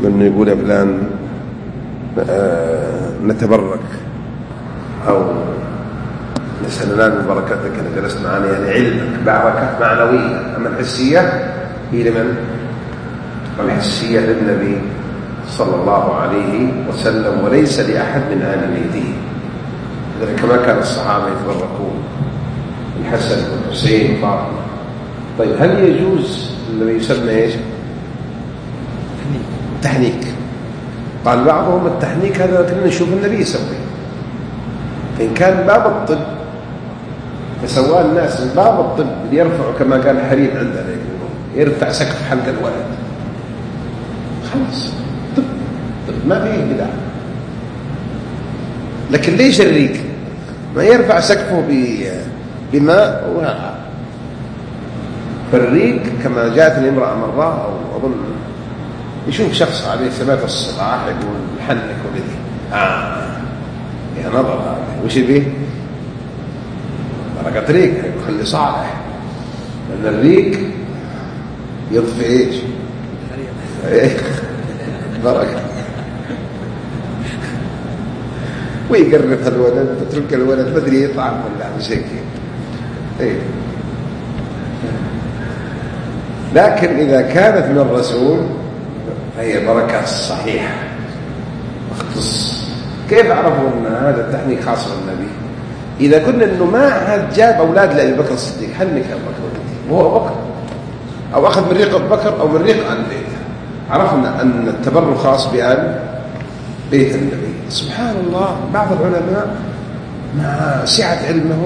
من يقول يا فلان نتبرك أو نسأل الله من بركاتك أنا جلست معنا، يعني علمك بركة معنوية. أما الحسية هي لمن؟ الحسية للنبي صلى الله عليه وسلم، وليس لأحد من آل بيته. كما كان الصحابة يتبركون الحسن والحسين وفاطمة. طيب هل يجوز الذي يسمى ايش؟ تحنيك. قال بعضهم التحنيك هذا كنا نشوف النبي يسوي، فإن كان باب الطب فسواه الناس من باب الطب ليرفعوا كما قال الحريم عندنا يرفع سقف حلق الولد، خلاص طب ما فيه بدعة. لكن ليش الريق ما يرفع سقفه بماء وهذا؟ فالريق كما جاءتني امرأة مرة أو أظن يشوف شخص عليه ثبات الصلاح يقول حنك وبدي يا نظر هذا وش به بركة ريق يخلي صالح، لأن الريق يضفي ايش؟ بركة. ويقرب الولد تترك الولد ما ادري يطعم ولا بشكل ايه. لكن إذا كانت من الرسول فهي بركة صحيحة مختص. كيف عرفوا أن هذا التحنيك خاص بالنبي؟ إذا كنا أنه ما عاد جاب أولاد لأبي بكر الصديق حنك أبو بكر وهو أبو بكر، أو أخذ من ريق أبو بكر أو من ريق آل بيت، عرفنا أن التبرك خاص بآل بيت النبي. سبحان الله، بعض العلماء مع سعة علمهم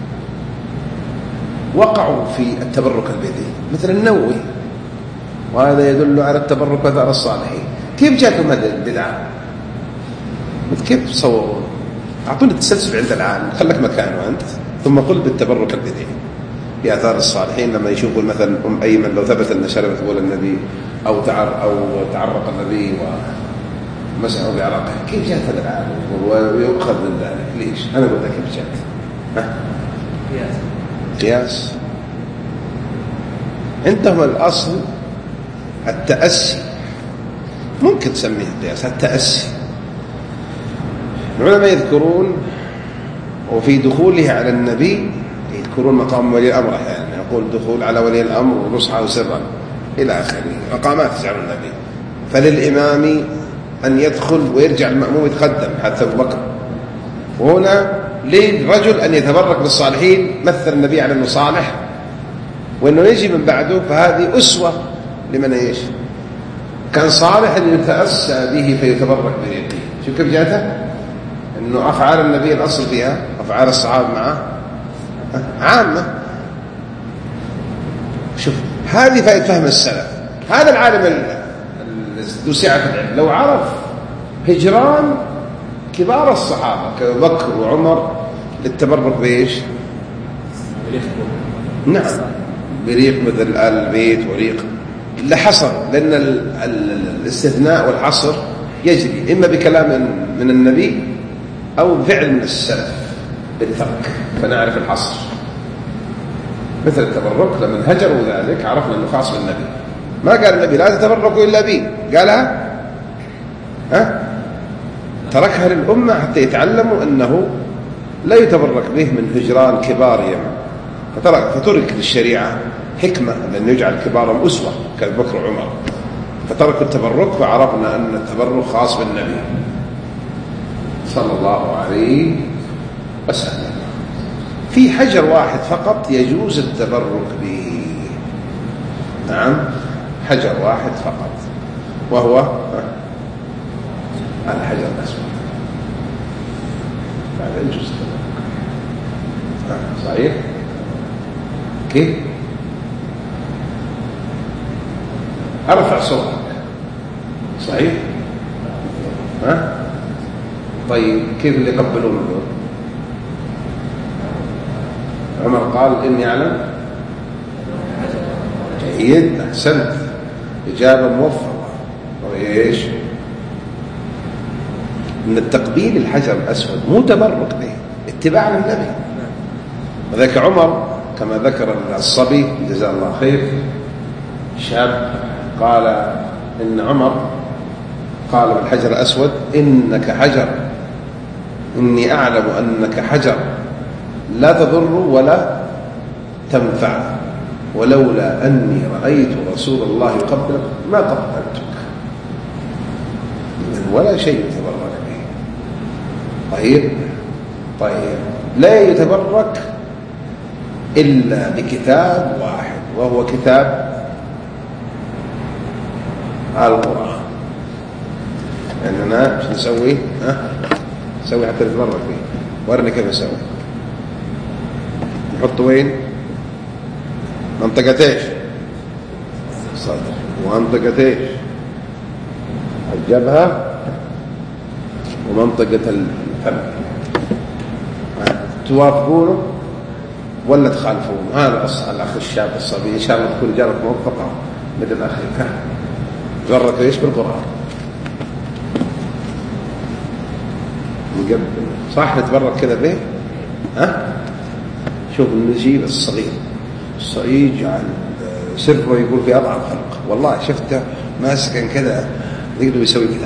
وقعوا في التبرك البدعي مثل النووي، وهذا يدل على التبرك بآثار الصالحين. كيف جاءكم هذه البدعة؟ كيف تصورون؟ أعطوني التسلسل عند العالم، خلك مكانه أنت، ثم قل بالتبرك البدعي بآثار الصالحين. لما يشوفوا مثلا أيمن لو ثبت أن شربت بول النبي أو تعرق النبي ومسحه بعرقه، كيف جاءت هذا العالم ويؤخذ من ذلك؟ ليش؟ أنا أقول لك كيف جاءت. قياس. عندهم الأصل التأسي، ممكن تسميه قياس التأسي. العلماء يذكرون وفي دخوله على النبي يذكرون مقام ولي الأمر، يعني يقول دخول على ولي الأمر ونصحه سرا إلى آخره، مقامات تجعل النبي. فللإمام أن يدخل ويرجع المأموم يتقدم حتى أبو بكر. وهنا للرجل أن يتبرك بالصالحين، مثل النبي على أنه صالح وأنه يجي من بعده، فهذه أسوة لمن ايش؟ كان صالح أن يتأسى به فيتبرك بريقه. شوف كيف جاءته؟ أنه أفعال النبي الأصل فيها أفعال الصحابة معه عامة. شوف هذه فائدة فهم السلف. هذا العالم ذو سعة العلم لو عرف هجران كبار الصحابة كأبو بكر وعمر للتبرك بإيش؟ نعم بريق مثل آل البيت وريق لحصر، لأن الاستثناء والحصر يجري إما بكلام من النبي أو فعل من السلف بالترك، فنعرف الحصر. مثل التبرك لما هجروا ذلك عرفنا أنه خاص بالنبي. ما قال النبي لا تتبركوا إلا بي، قالها تركها للأمة حتى يتعلموا أنه لا يتبرك به من هجران كبارهم، فترك للشريعة حكمة لأن يجعل كبارهم أسوة كأبو بكر وعمر، فتركوا التبرك وعرفنا أن التبرك خاص بالنبي صلى الله عليه وسلم. في حجر واحد فقط يجوز التبرك به، نعم حجر واحد فقط، وهو الحجر الأسود، هذا يجوز التبرك. صحيح؟ كيف؟ أرفع صوتك. صحيح؟ طيب كيف اللي يقبلون دول؟ عمر قال إني أعلم. جيد، أحسنت، إجابة موفقة. وهي إيش؟ إن التقبيل الحجر الأسود مو تبرك به، اتباع للنبي. وذلك عمر كما ذكر الصبي جزاه الله خير شاب قال إن عمر قال بالحجر الأسود إنك حجر، إني أعلم أنك حجر لا تضر ولا تنفع، ولولا أني رأيت رسول الله يقبلك ما قبلتك. ولا شيء يتبرك به. طيب لا يتبرك إلا بكتاب واحد، وهو كتاب القرآن. لأننا مش نسوي نسوي حتى نتبرك به. ورني كيف نسوي. نحط وين؟ منطقة ايش؟ الصدر، ومنطقة ايش؟ الجبهة، ومنطقة الفم. توافقونه ولا تخالفونه؟ هذا الأخ الشاب الصبي إن شاء الله تكون إجابة موفقة مثل الأخ الكهف. تبرك ايش؟ بالقرآن. نقبل صح نتبرك كذا به. شوف النجيب الصغير يجعل سره يقول في أضعف خلق. والله شفته ماسكا كذا يقدر يسوي كذا.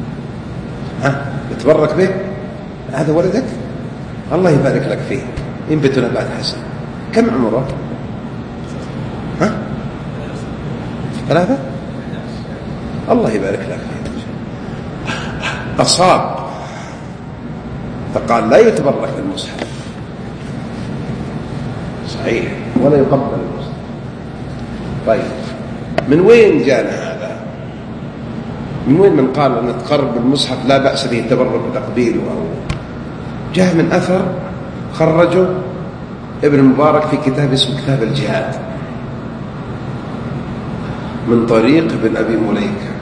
يتبرك به. هذا ولدك الله يبارك لك فيه، ينبت نبات حسن. كم عمره؟ 3. الله يبارك لك فيه. أصاب فقال لا يتبرك بالمصحف. صحيح، ولا يقبل المصحف. طيب من وين جاءنا هذا؟ من وين من قال أن تقرب بالمصحف لا بأس به التبرك بتقبيله؟ أو جاء من أثر خرجه ابن المبارك في كتاب اسمه كتاب الجهاد من طريق ابن أبي مليكة،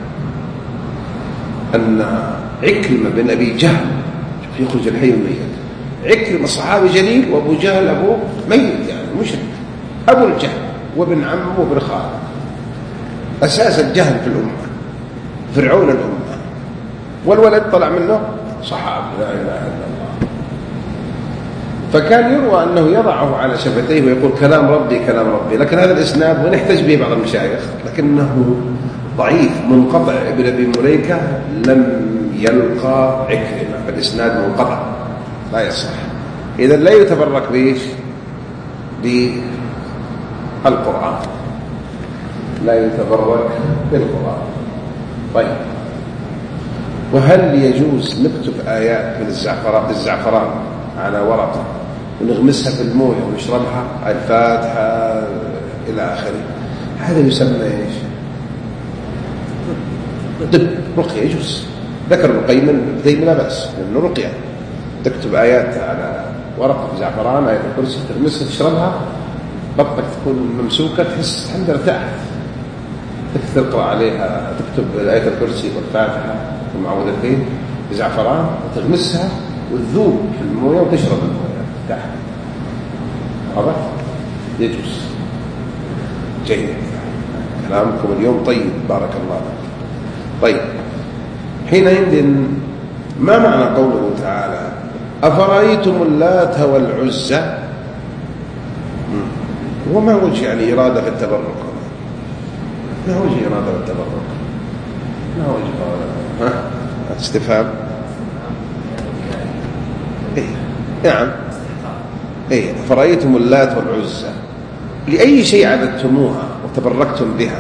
أن عكرمة بن أبي جهل يخرج الحي الميت. عكرمة صحابي جليل، وأبو جهل أبوه ميت يعني مشرك، أبو الجهل وابن عمه وابن خاله، أساس الجهل في الأمة، فرعون الأمة. والولد طلع منه صحابي لا إله إلا الله. فكان يروى أنه يضعه على شفتيه ويقول كلام ربي كلام ربي. لكن هذا الإسناد ونحتج به بعض المشايخ لكنه ضعيف منقطع. ابن أبي مليكة لم يلقى عكرمة، فالإسناد منقطع لا يصح. إذا لا يتبرك بإيش؟ بالقرآن، لا يتبرك بالقرآن. طيب وهل يجوز نكتب آيات من الزعفران على ورقة ونغمسها في المويه ونشربها، الفاتحة إلى آخره؟ هذا يسمى إيش؟ دب، رقية. يجوز. ذكر ابن القيم لا بأس لأنه رقية. تكتب آيات على ورقة زعفران، آية الكرسي، تغمسها تشربها، بطنك تكون ممسوكة، تحس الحمد لله ارتاحت. تقرأ عليها، تكتب آية الكرسي والفاتحة والمعوذتين بزعفران وتغمسها وتذوب في المويه وتشرب المويه تحت. واضح؟ يجوز. جيد، كلامكم اليوم طيب، بارك الله فيك. طيب حينئذ ما معنى قوله تعالى أفرأيتم اللات والعزى؟ وما وجه يعني إرادة في التبرك؟ ما وجه إرادة في التبرك؟ ما وجه استفهام؟ إيه؟ نعم. إيه؟ أفرأيتم اللات والعزى لأي شيء عبدتموها وتبركتم بها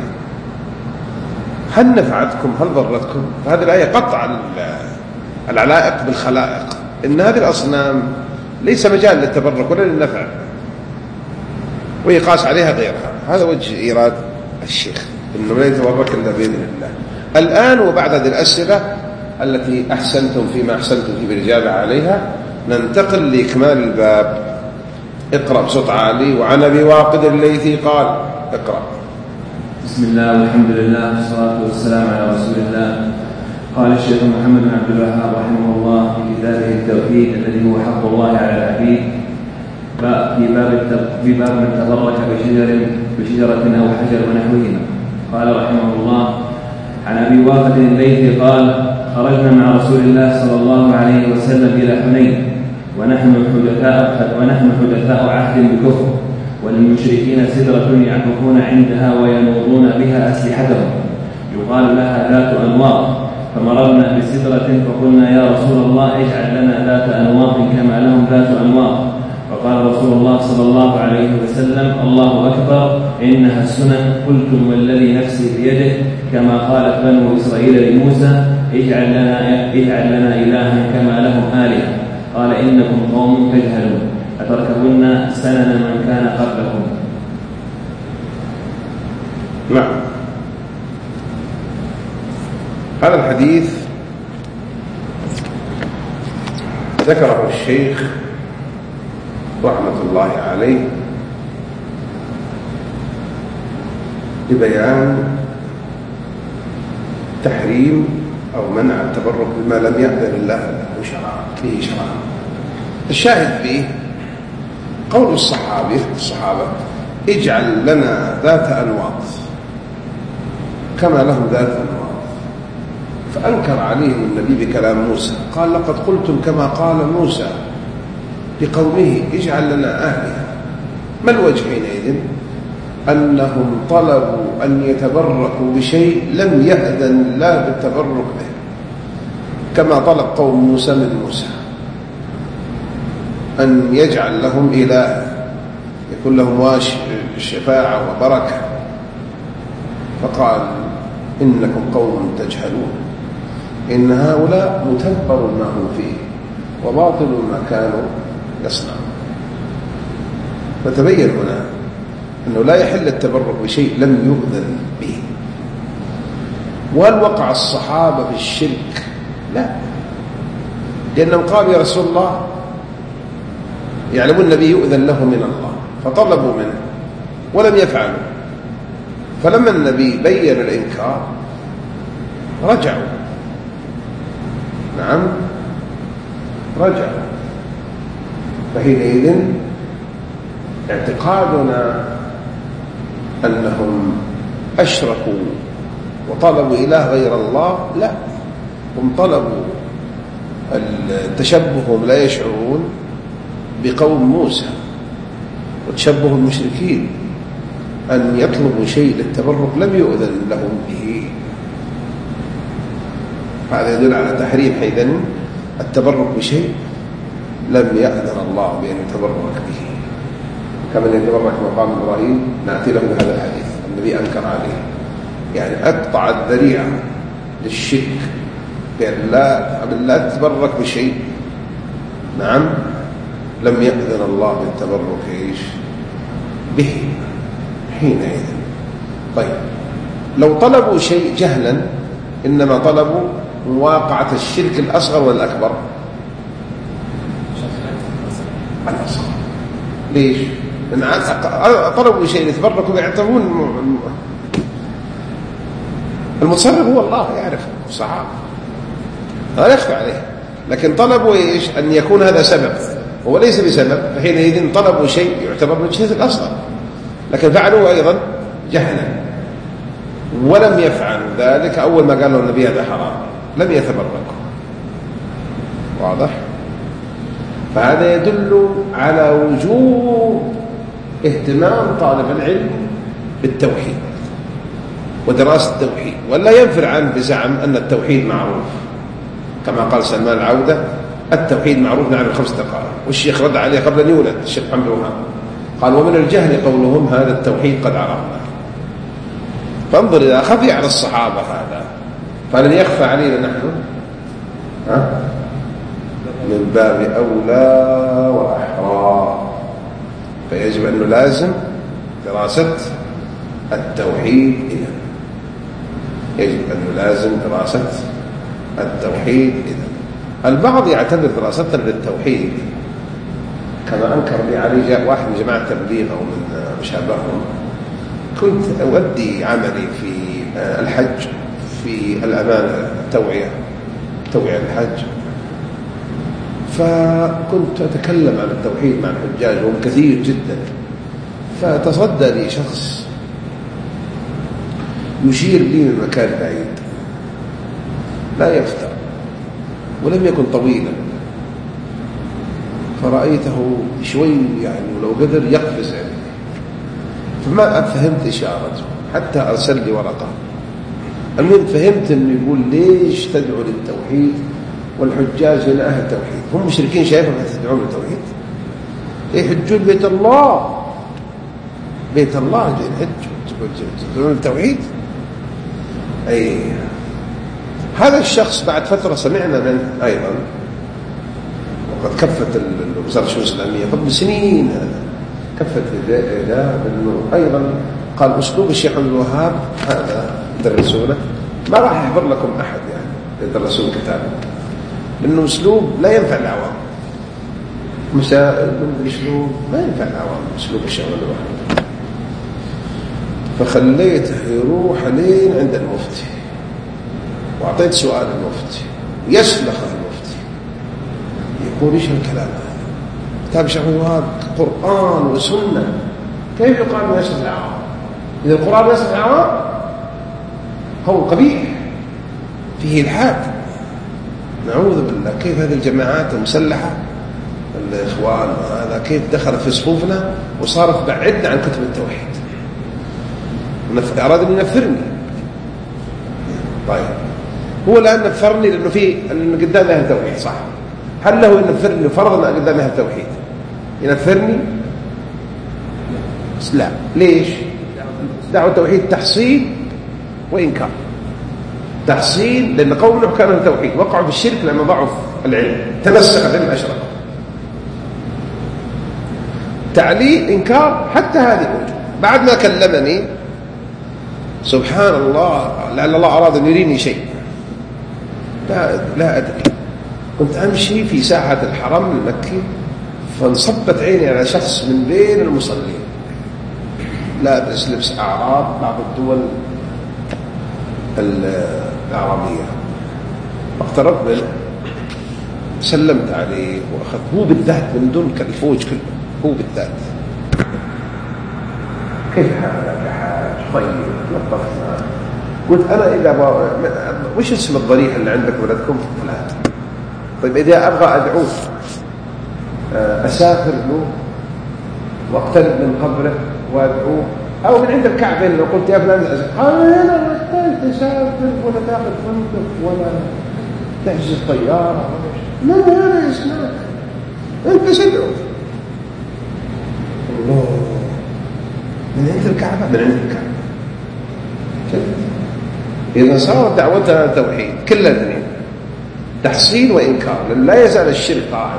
هل نفعتكم هل ضرتكم؟ هذه الآية قطع العلائق بالخلائق، إن هذه الأصنام ليس مجال للتبرك ولا للنفع، ويقاس عليها غيرها. هذا وجه إيراد الشيخ، إنه لا يتبرك إلا بإذن الله. الآن وبعد هذه الأسئلة التي أحسنتم فيما أحسنتم في الإجابة عليها ننتقل لإكمال الباب. اقرأ بصوت عالي. وعن أبي واقد الليثي قال. اقرأ. بسم الله والحمد لله والصلاة والسلام على رسول الله. قال الشيخ محمد بن عبد الوهاب رحمه الله في كتابه التوحيد الذي هو حق الله على العبيد في باب من تبرك بشجرة أو حجر ونحوهما. قال رحمه الله عن أبي واقد الليثي قال خرجنا مع رسول الله صلى الله عليه وسلم إلى حنين ونحن حدثاء عهد بكفر، وللمشركين سدرة يعكفون عندها وينوضون بها أسلحتهم يقال لها ذات أنواط، فمررنا بسدرة فقلنا يا رسول الله اجعل لنا ذات أنواط كما لهم ذات أنواط. فقال رسول الله صلى الله عليه وسلم الله أكبر إنها السنن. قلتم والذي نفسي بيده كما قالت بنو إسرائيل لموسى اجعل لنا إلها كما لهم آلهة. قال إنكم قوم تجهلون أتركبن سنن من كان قبلكم. نعم. هذا الحديث ذكره الشيخ رحمة الله عليه لبيان تحريم أو منع التبرك بما لم يأذن الله له به شرعا. الشاهد فيه قول الصحابة اجعل لنا ذات أنواط كما لهم ذات أنواط. فأنكر عليهم النبي بكلام موسى، قال لقد قلتم كما قال موسى لقومه اجعل لنا آلهة. ما الوجه حينئذ؟ أنهم طلبوا أن يتبركوا بشيء لم يأذن الله بالتبرك به، كما طلب قوم موسى من موسى أن يجعل لهم إله يكون لهم شفاعة وبركة، فقال إنكم قوم تجهلون إن هؤلاء متبر ما هم فيه وباطل ما كانوا يصنعون. فتبين هنا أنه لا يحل التبرك بشيء لم يؤذن به. وهل وقع الصحابة في الشرك؟ لا، لأنهم قالوا يا رسول الله يعلمون النبي يؤذن له من الله فطلبوا منه ولم يفعلوا، فلما النبي بين الإنكار رجعوا. نعم رجعوا. فحينئذ اعتقادنا أنهم أشركوا وطلبوا إله غير الله، لا، هم طلبوا تشبههم لا يشعرون بقوم موسى وتشبه المشركين أن يطلبوا شيء للتبرك لم يؤذن لهم به. هذا يدل على تحريم حيث التبرك بشيء لم يأذن الله بأن يتبرك به، كمن يتبرك مقام إبراهيم نأتي له بهذا الحديث النبي أنكر عليه، يعني أقطع الذريعة للشرك بأن لا تتبرك بشيء نعم لم يأذن الله بالتبرك به حينئذ. طيب لو طلبوا شيء جهلا إنما طلبوا مواقعة الشرك الأصغر والأكبر. الأصغر ليش؟ لأن طلبوا شيء يتبركوا يعتبرون المتصرف هو الله يعرف الصحابة لا يخفى عليه، لكن طلبوا إيش؟ أن يكون هذا سبب هو ليس بسبب، فحينئذ طلبوا شيء يعتبر من الشرك الأصغر، لكن فعلوا أيضا جهلا ولم يفعلوا ذلك أول ما قالوا النبي هذا حرام لم يتبركوا. واضح؟ فهذا يدل على وجوب اهتمام طالب العلم بالتوحيد ودراسة التوحيد، ولا ينفر عنه بزعم أن التوحيد معروف، كما قال سلمان العودة التوحيد معروف نعرف 5 دقائق، والشيخ رد عليه قبل أن يولد الشيخ محمد وهاب قال ومن الجهل قولهم هذا التوحيد قد عرفنا. فانظر إذا خفي على الصحابة هذا فلن يخفى علينا نحن من باب أولى وأحرى. فيجب أن نلازم دراسة التوحيد إذن، يجب أن نلازم دراسة التوحيد إذن. البعض يعتبر دراستنا للتوحيد كما أنكر لي علي جاء واحد من جماعة تبليغ أو من مشابههم، كنت أؤدي عملي في الحج في الأمانة توعية الحج، فكنت أتكلم عن التوحيد مع الحجاج وهم كثير جدا، فتصدى لي شخص يشير لي من مكان بعيد لا يفتر ولم يكن طويلا، فرأيته شوي يعني ولو قدر يقفز عليه، فما فهمت إشارته حتى أرسل لي ورقة المهم فهمت انه يقول ليش تدعو للتوحيد والحجاج هنا اهل التوحيد، هم مشركين شايفهم تدعون للتوحيد؟ يحجون بيت الله، بيت الله تدعون للتوحيد؟ اي هذا الشخص بعد فترة سمعنا منه ايضا، وقد كفت وزارة الشؤون الإسلامية قبل سنين هذا كفت إذا أنه أيضا قال أسلوب الشيخ عبد الوهاب هذا درسونا ما راح يحضر لكم أحد يعني يدرسون كتابه، لأنه أسلوب لا ينفع العوام، مسائل من أسلوب ما ينفع العوام أسلوب الشيخ عبد الوهاب. فخليته يروح لين عند المفتي، وأعطيت سؤال المفتي يسلخ المفتي يقول إيش الكلام هذا؟ كتاب الشيخ عبد الوهاب قرآن وسنة، كيف يقال ما يسلخ العوام؟ إذا القرآن يسلخ العوام قول قبيح فيه الحاد، نعوذ بالله. كيف هذه الجماعات المسلحة الإخوان هذا كيف دخلت في صفوفنا وصارت بعدنا عن كتب التوحيد، أراد أن ينفرني. طيب هو الآن نفرني لأنه أنه قدام أهل التوحيد صح؟ هل له ينفرني فرضا قدام أهل التوحيد؟ ينفرني؟ لا. ليش؟ دعوة التوحيد تحصيل وإنكار. تحصيل لأن قوم نوح كانوا التوحيد وقعوا في الشرك لأنه ضعف العلم، تمسك العلم أشرك. تعليل إنكار حتى هذه موجود. بعد ما كلمني سبحان الله لعل الله أراد أن يريني شيء لا أدري، كنت أمشي في ساحة الحرم المكي فانصبت عيني على شخص من بين المصلين لابس لبس أعراب بعض الدول العربية، اقتربت منه سلمت عليه وأخذت، هو بالذات من دون الفوج كله، هو بالذات كيف حالك يا حاج؟ طيب لطفنا. قلت أنا إذا وش اسم الضريح اللي عندك ولدكم؟ فلان. طيب إذا أبغى أدعوه أسافر له واقترب من قبره وأدعوه، أو من عند الكعبة لو قلت يا فلان قال أنا محتاج تسافر ولا تأخذ فندق ولا تحجز طيارة لا أنا اسمعك أنت سدعو الله من عند الكعبة، من عند الكعبة. إذا صارت دعوتنا توحيد كلها اثنين، تحصيل وإنكار، لأن لا يزال الشرك قائم.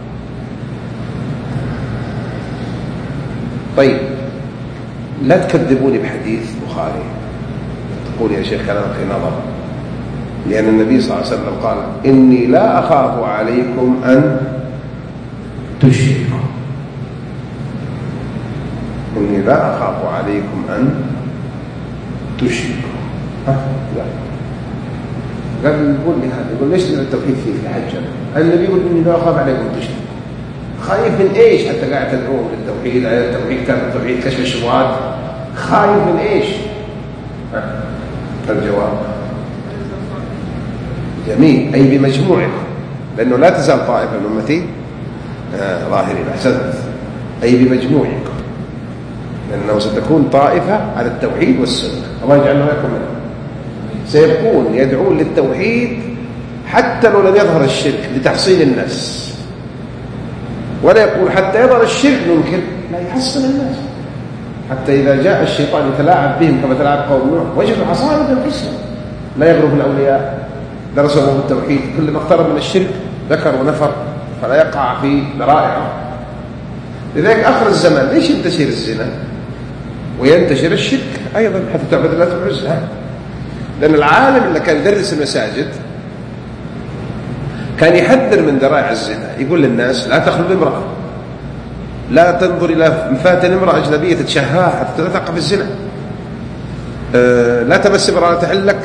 طيب لا تكذبوني بحديث بخاري تقول يا شيخ كلام في نظر، لأن النبي صلى الله عليه وسلم قال إني لا أخاف عليكم أن تشركوا، إني لا أخاف عليكم أن تشركوا. لا قال يقول لي هذا، يقول ليش التوحيد فيه في الحج؟ النبي يقول إني لا أخاف عليكم أن تشركوا. خايف من إيش حتى قاعد تدعوهم للتوحيد؟ التوحيد كان التوحيد كشف الشبهات، خايف من إيش؟ الجواب جميل، أي بمجموعكم، لأنه لا تزال طائفة من أمتي ظاهرين. أحسنت، أي بمجموعكم، لأنه ستكون طائفة على التوحيد والسنة، الله يجعلنا وياكم منهم. سيكون يدعون للتوحيد حتى لو لم يظهر الشرك لتحصيل الناس، ولا يقول حتى يظهر الشرك ننكر، لا يحصل الناس. حتى إذا جاء الشيطان يتلاعب بهم كما تلاعب قوم نوح وجدوا عصائب القسم، لا يغرب الأولياء درسوا لهم التوحيد، كل ما اقترب من الشرك ذكر ونفر فلا يقع في ذرائعه. لذلك آخر الزمان ليش ينتشر الزنا وينتشر الشرك أيضا حتى تعبد الله تعزها؟ لأن العالم اللي كان يدرس المساجد كان يحذر من ذرائع الزنا، يقول للناس لا تخلو بامرأة، لا تنظر إلى مفاتن امرأة أجنبية تتشهاها حتى لا تقع في الزنا، لا تمس امرأة تحلك،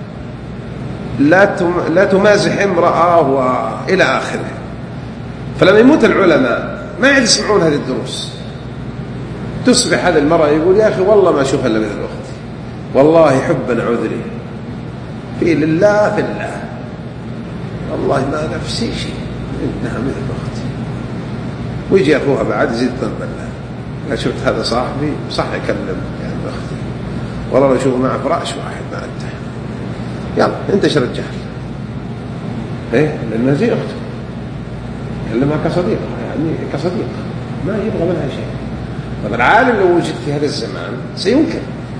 لا تمازح امرأة وإلى آخره. فلما يموت العلماء ما يعد يسمعون هذه الدروس، تصبح هذه المرأة يقول يا أخي والله ما أشوف إلا مثل أختي، والله حبا عذري في لله في الله، والله ما نفسي شيء إنها مثل أختي. ويجي أخوها بعد يزيد ضرب الله، لا شفت هذا صاحبي صح يكلم يعني أختي، والله لو شوف معه فراش واحد ما أنتهى. يلا انتشر الجهل. ايه لأنها زي أخته، كلمها كصديقة، يعني كصديقة ما يبغى منها شيء. طب العالم لو وجد في هذا الزمان سينكر.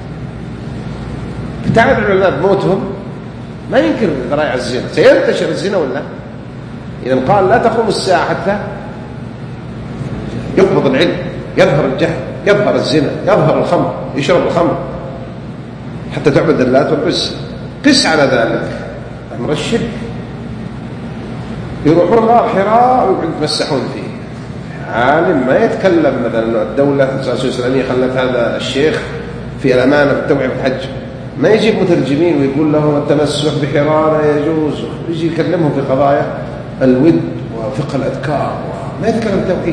تعرف العلماء بموتهم ما ينكر ذرائع الزنا، سينتشر الزنا ولا؟ إذا قال لا تقوم الساعة حتى يقبض العلم، يظهر الجهل، يظهر الزنا، يظهر الخمر، يشرب الخمر، حتى تعبد اللات والعزى. قس على ذلك أمر الشرك. يروحون غار حراء ويقعدون يتمسحون فيه. عالم ما يتكلم مثلا الدولة الإسلامية خلت هذا الشيخ في الأمانة بالتوعية بالحج، ما يجيب مترجمين ويقول لهم التمسح بحراء لا يجوز، يجي يكلمهم في قضايا الود وفقه الأذكار، ما يتكلم توحيد.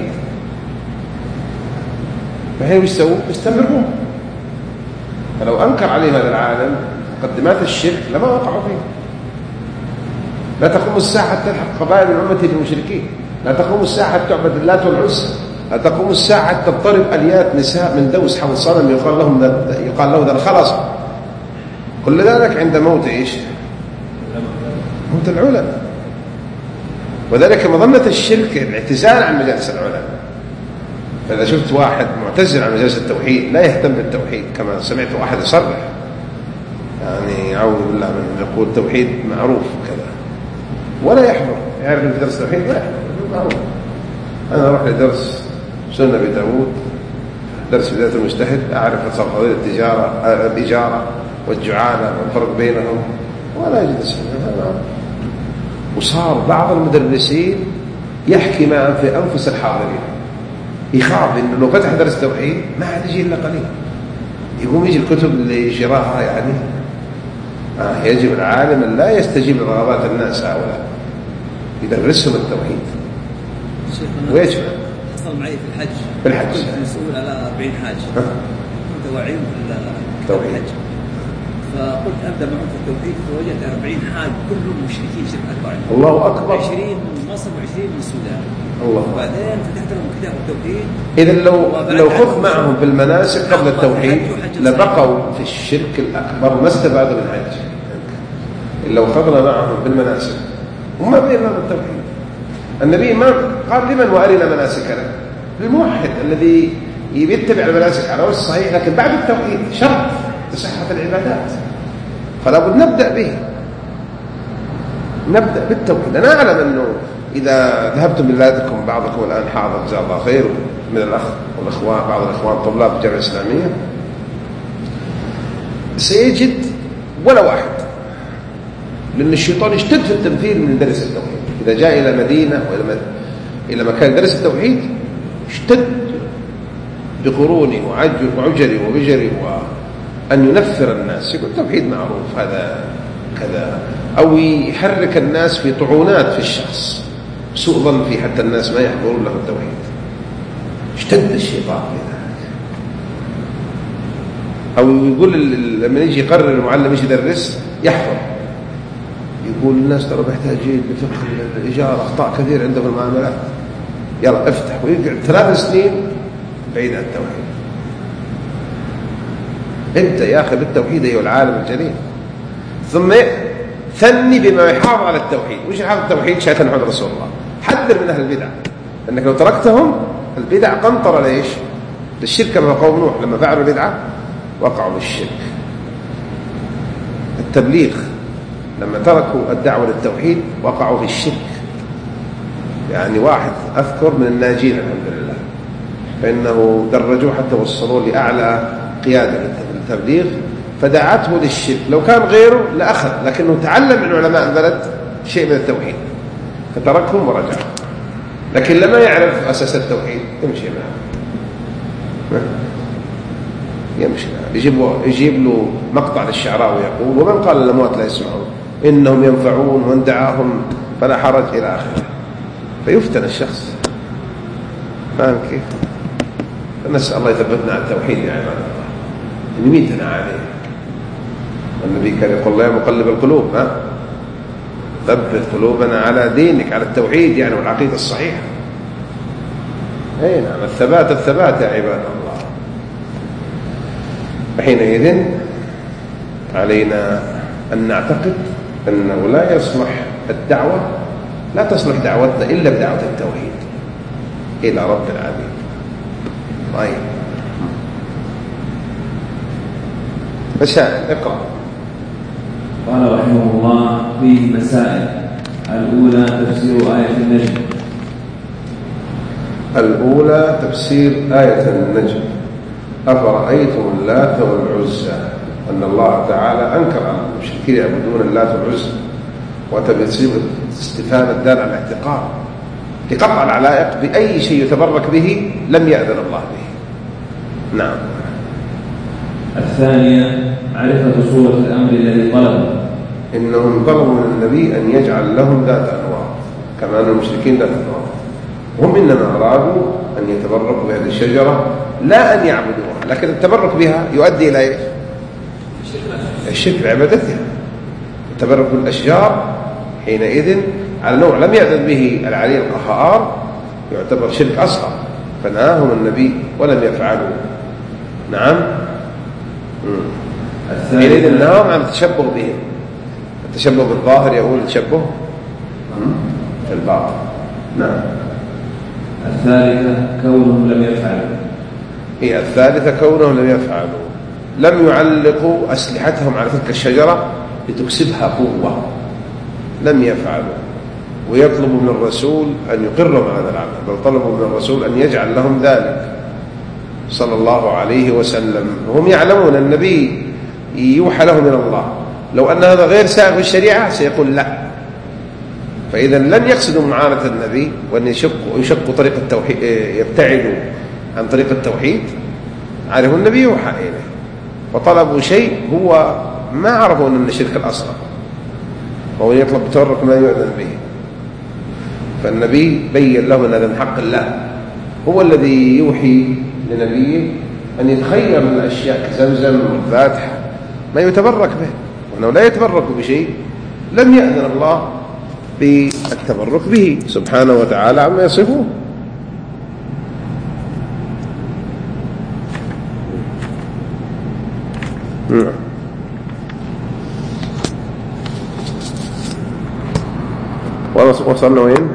فحين يستووا يستمرون. فلو أنكر عليهم هذا العالم مقدمات الشرك لما وقعوا فيه. لا تقوم الساعة حتى تلحق قبائل من أمتي المشركين، لا تقوم الساعة حتى تعبد اللات والعزى، لا تقوم الساعة حتى تضطرب أليات نساء من دوس حول صنم يقال له ذا الخلص. كل ذلك عند موت إيش؟ موت العلماء. وذلك مظنة الشرك الاعتزال عن مجالس العلماء. فإذا شفت واحد معتزل عن مجالس التوحيد لا يهتم بالتوحيد، كما سمعت واحد يصرح يعني أعوذ بالله من يقول التوحيد معروف كذا ولا يحضر، يعرف في درس التوحيد لا يحضر معروف. أنا أروح لدرس سنة أبي داود، درس بداية المجتهد، أعرف فضائل الإجارة والجعالة والفرق بينهم ولا أجد السنة. وصار بعض المدرسين يحكي معهم في أنفس الحاضرين، يخاف إنه لو فتح درس توحيد ما عاد يجي إلا قليل، يقوم يجي الكتب اللي يشراها يعني. يجب العالم أن لا يستجيب لرغبات الناس هؤلاء، يدرسهم التوحيد ويجب. حصل معي في الحج كنت مسؤول على 40 حاج، كنت أوعيهم في الحج، فقلت أبدأ معهم في التوحيد، فوجدت 40 حاج كلهم مشركين شرك أكبر. الله أكبر. 20 من مصر و20 من السودان. الله. وبعدين فتحت لهم كتاب التوحيد. إذا لو خذ معهم في المناسك قبل التوحيد لبقوا في الشرك الأكبر، ما استفادوا من الحج. لو خذنا معهم في المناسك وما بيننا التوحيد. النبي ما قال لمن وأرنا مناسكنا؟ للموحد الذي يتبع المناسك على وجه الصحيح، لكن بعد التوحيد شرط تصحة العبادات، فلا بد نبدأ به، نبدأ بالتوحيد. أنا أعلم أنه إذا ذهبتم بلادكم، بعضكم الآن حاضر جزاه الله خير من الأخ والأخوان، بعض الأخوان طلاب الجامعة الإسلامية، سيجد ولا واحد، لأن الشيطان يشتد في التمثيل من درس التوحيد. إذا جاء إلى مدينة وإلى مكان درس التوحيد اشتد بقروني وعجري وبجري وأن ينفر الناس، يقول التوحيد معروف هذا كذا، أو يحرك الناس في طعونات في الشخص، سوء ظن فيه حتى الناس ما يحضرون له التوحيد. اشتد الشيطان في ذلك. أو يقول لما يجي يقرر المعلم يجي يدرس يحضر، يقول الناس ترى محتاجين لفقه الإجارة، أخطاء كثير عندهم في المعاملات، يلا افتح، ويقعد 3 سنين بعيد عن التوحيد. انت يا أخي بالتوحيد أيها العالم الجليل، ثم ثني بما يحافظ على التوحيد. وش يحافظ التوحيد؟ شيئا محمد رسول الله. حذر من أهل البدع، أنك لو تركتهم البدع قنطر ليش؟ للشرك، كما قوم نوح لما فعلوا البدعة وقعوا بالشرك. التبليغ لما تركوا الدعوة للتوحيد وقعوا في الشرك. يعني واحد أذكر من الناجين الحمد لله، فإنه درجوه حتى وصلوا لأعلى قيادة للتبليغ، فدعته للشرك. لو كان غيره لأخذ، لكنه تعلم من علماء البلد شيء من التوحيد فتركهم ورجع. لكن لما يعرف أساس التوحيد يمشي معه، يمشي معه. يجيب له مقطع للشعراوي يقول: ومن قال الأموات لا يسمعون إنهم ينفعون ومن دعاهم فلا حرج إلى آخره. فيفتن الشخص. فاهم كيف؟ فنسأل الله يثبتنا على التوحيد يا عباد الله، نميتنا عليه. النبي كان يقول: يا مقلب القلوب ثبت قلوبنا على دينك، على التوحيد يعني والعقيدة الصحيحة. أي نعم، الثبات يا عباد الله. حينئذ علينا أن نعتقد أنه لا يصلح الدعوة، لا تصلح دعوتنا إلا بدعوة التوحيد إلى رب العالمين. طيب مسائل اقرأ. قال رحمه الله: فيه مسائل. الأولى تفسير آية النجم. الأولى تفسير آية النجم: أفرأيتم اللات والعزى. أن الله تعالى أنكر على المشركين يعبدون اللات والعزى، وتبصير استفهام الدال على الاعتقاد لقطع العلائق بأي شيء يتبرك به لم يأذن الله به. نعم. الثانية معرفة صورة الأمر الذي طلبوا. إنهم طلبوا من النبي أن يجعل لهم ذات أنواط كما أن المشركين ذات أنواط، هم إنما أرادوا أن يتبركوا بهذه الشجرة لا أن يعبدوها، لكن التبرك بها يؤدي إلى الشرك بعبادتها. التبرك بالأشجار حينئذ على نوع لم يأذن به العلي القهار يعتبر شرك أصغر، فنهاهم النبي ولم يفعلوا. نعم. حينئذ نهاهم عن التشبه بهم. التشبه بالظاهر يقول التشبه في الباطن. نعم. الثالثة كونهم لم يفعلوا. هي الثالثة كونهم لم يفعلوا، لم يعلقوا أسلحتهم على تلك الشجرة لتكسبها قوة، لم يفعلوا. ويطلبوا من الرسول أن يقرهم هذا العمل، بل طلبوا من الرسول أن يجعل لهم ذلك صلى الله عليه وسلم. وهم يعلمون النبي يوحى له من الله، لو أن هذا غير سائغ في الشريعة سيقول لا. فإذا لن يقصدوا معاناة النبي وأن يشقوا طريق التوحيد، يبتعدوا عن طريق التوحيد. عرفوا النبي يوحى إليه فطلبوا شيء هو ما عرفوا أنه الشرك الأصغر، وهو يطلب تورك ما يؤذن به. فالنبي بين له أن هذا من حق الله، هو الذي يوحي لنبيه أن يتخير من الأشياء كزمزم والفاتحة ما يتبرك به، وأنه لا يتبرك بشيء لم يأذن الله بالتبرك به سبحانه وتعالى عما يصفون. وصلنا وين؟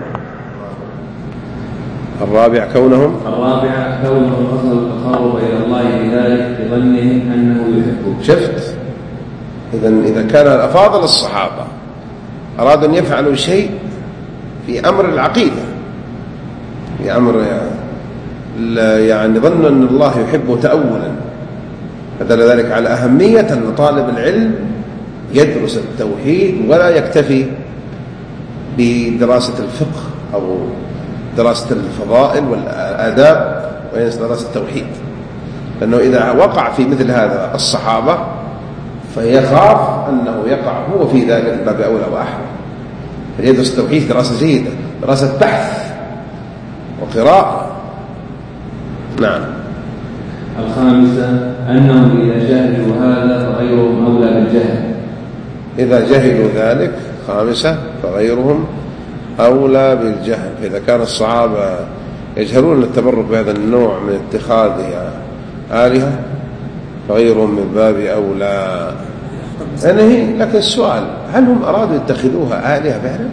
الرابع كونهم قصدوا التقرب إلى الله بذلك بظنهم أنه يحبه. شفت؟ إذا كان الأفاضل الصحابة أرادوا أن يفعلوا شيء في أمر العقيدة، في أمر يعني ظنوا أن الله يحبه تأولا، فدل ذلك على أهمية أن طالب العلم يدرس التوحيد ولا يكتفي بدراسة الفقه أو دراسة الفضائل والآداب وينسى دراسة التوحيد. لأنه إذا وقع في مثل هذا الصحابة فيخاف أنه يقع هو في ذلك باب أولى وأحرى. فيدرس التوحيد دراسة جيدة، دراسة بحث وقراءة. نعم. الخامسة أنهم إذا جهلوا هذا فغيرهم أولى بالجهل. إذا جهلوا ذلك، خامسة، فغيرهم أولى بالجهل. فإذا كان الصحابة يجهلون التبرك بهذا النوع من اتخاذها آلهة فغيرهم من باب أولى. لكن السؤال: هل هم أرادوا يتخذوها آلهة فعلا؟